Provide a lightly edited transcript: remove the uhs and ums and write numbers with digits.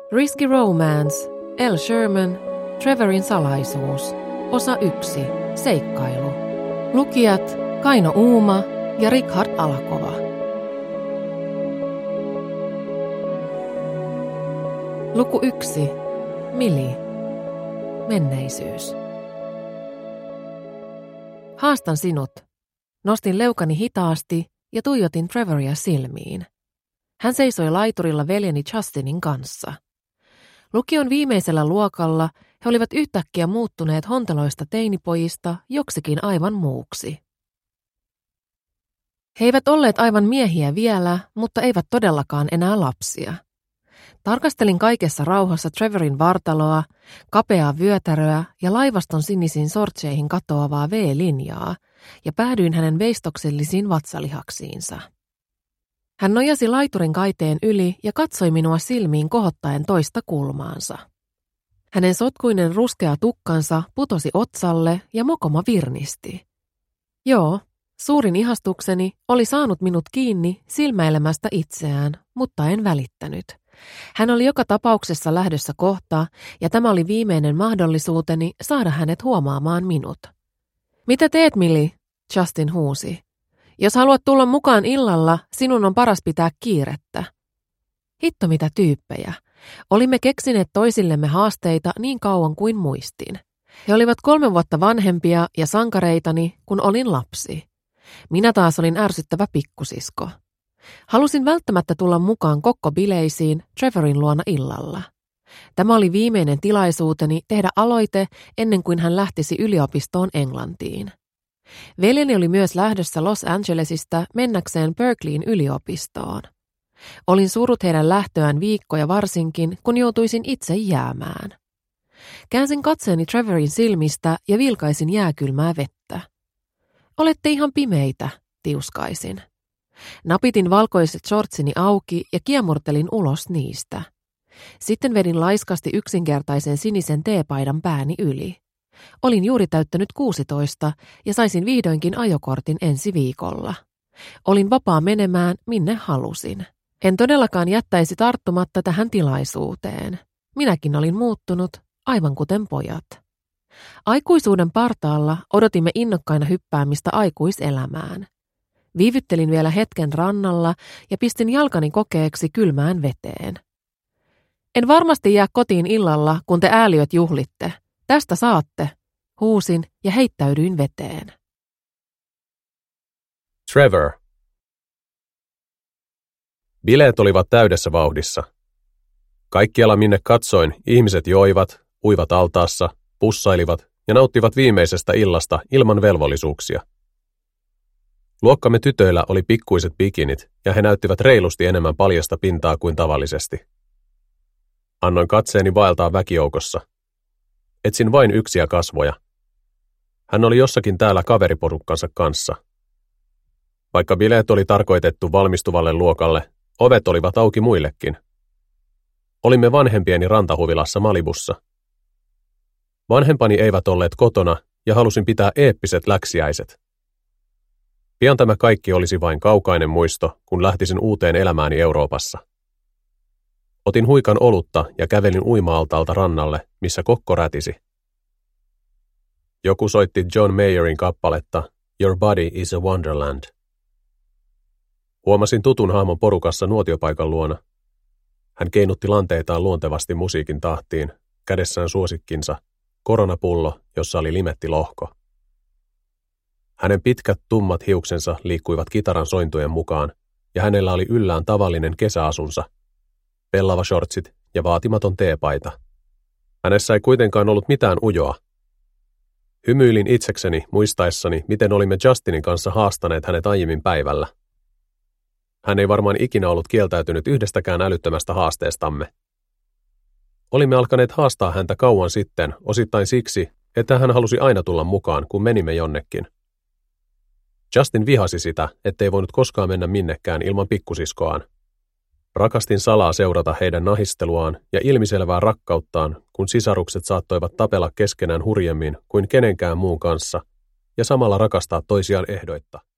Risky Romance, Elle Sherman, Trevorin salaisuus, osa 1, seikkailu. Lukijat Kaino Uuma ja Richard Alakova. Luku 1. Millie. Menneisyys. Haastan sinut. Nostin leukani hitaasti ja tuijotin Trevoria silmiin. Hän seisoi laiturilla veljeni Justinin kanssa. Lukion viimeisellä luokalla he olivat yhtäkkiä muuttuneet honteloista teinipojista joksikin aivan muuksi. He eivät olleet aivan miehiä vielä, mutta eivät todellakaan enää lapsia. Tarkastelin kaikessa rauhassa Trevorin vartaloa, kapeaa vyötäröä ja laivaston sinisiin sortseihin katoavaa V-linjaa ja päädyin hänen veistoksellisiin vatsalihaksiinsa. Hän nojasi laiturin kaiteen yli ja katsoi minua silmiin kohottaen toista kulmaansa. Hänen sotkuinen ruskea tukkansa putosi otsalle ja mokoma virnisti. Joo, suurin ihastukseni oli saanut minut kiinni silmäilemästä itseään, mutta en välittänyt. Hän oli joka tapauksessa lähdössä kohta, ja tämä oli viimeinen mahdollisuuteni saada hänet huomaamaan minut. Mitä teet, Millie? Justin huusi. Jos haluat tulla mukaan illalla, sinun on paras pitää kiirettä. Hitto mitä tyyppejä. Olimme keksineet toisillemme haasteita niin kauan kuin muistin. He olivat 3 vuotta vanhempia ja sankareitani, kun olin lapsi. Minä taas olin ärsyttävä pikkusisko. Halusin välttämättä tulla mukaan kokkobileisiin Trevorin luona illalla. Tämä oli viimeinen tilaisuuteni tehdä aloite ennen kuin hän lähtisi yliopistoon Englantiin. Veljeni oli myös lähdössä Los Angelesista mennäkseen Berkeleyin yliopistoon. Olin surut heidän lähtöään viikkoja varsinkin, kun joutuisin itse jäämään. Käänsin katseeni Trevorin silmistä ja vilkaisin jääkylmää vettä. Olette ihan pimeitä, tiuskaisin. Napitin valkoiset shortsini auki ja kiemurtelin ulos niistä. Sitten vedin laiskasti yksinkertaisen sinisen teepaidan pääni yli. Olin juuri täyttänyt 16 ja saisin vihdoinkin ajokortin ensi viikolla. Olin vapaa menemään, minne halusin. En todellakaan jättäisi tarttumatta tähän tilaisuuteen. Minäkin olin muuttunut, aivan kuten pojat. Aikuisuuden partaalla odotimme innokkaina hyppäämistä aikuiselämään. Viivyttelin vielä hetken rannalla ja pistin jalkani kokeeksi kylmään veteen. En varmasti jää kotiin illalla, kun te ääliöt juhlitte. Tästä saatte, huusin ja heittäydyin veteen. Trevor. Bileet olivat täydessä vauhdissa. Kaikkialla minne katsoin, ihmiset joivat, uivat altaassa, pussailivat ja nauttivat viimeisestä illasta ilman velvollisuuksia. Luokkamme tytöillä oli pikkuiset bikinit ja he näyttivät reilusti enemmän paljasta pintaa kuin tavallisesti. Annoin katseeni vaeltaa väkijoukossa. Etsin vain yksiä kasvoja. Hän oli jossakin täällä kaveriporukkansa kanssa. Vaikka bileet oli tarkoitettu valmistuvalle luokalle, ovet olivat auki muillekin. Olimme vanhempieni rantahuvilassa Malibussa. Vanhempani eivät olleet kotona ja halusin pitää eeppiset läksiäiset. Pian tämä kaikki olisi vain kaukainen muisto, kun lähtisin uuteen elämääni Euroopassa. Otin huikan olutta ja kävelin uima-altaalta rannalle, missä kokko rätisi. Joku soitti John Mayerin kappaletta Your Body is a Wonderland. Huomasin tutun hahmon porukassa nuotiopaikan luona. Hän keinutti lanteitaan luontevasti musiikin tahtiin, kädessään suosikkinsa, koronapullo, jossa oli limettilohko. Hänen pitkät tummat hiuksensa liikkuivat kitaran sointujen mukaan, ja hänellä oli yllään tavallinen kesäasunsa, pellava shortsit ja vaatimaton teepaita. Hänessä ei kuitenkaan ollut mitään ujoa. Hymyilin itsekseni muistaessani, miten olimme Justinin kanssa haastaneet hänet aiemmin päivällä. Hän ei varmaan ikinä ollut kieltäytynyt yhdestäkään älyttömästä haasteestamme. Olimme alkaneet haastaa häntä kauan sitten, osittain siksi, että hän halusi aina tulla mukaan, kun menimme jonnekin. Justin vihasi sitä, ettei voinut koskaan mennä minnekään ilman pikkusiskoaan. Rakastin salaa seurata heidän nahisteluaan ja ilmiselvää rakkauttaan, kun sisarukset saattoivat tapella keskenään hurjemmin kuin kenenkään muun kanssa ja samalla rakastaa toisiaan ehdoitta.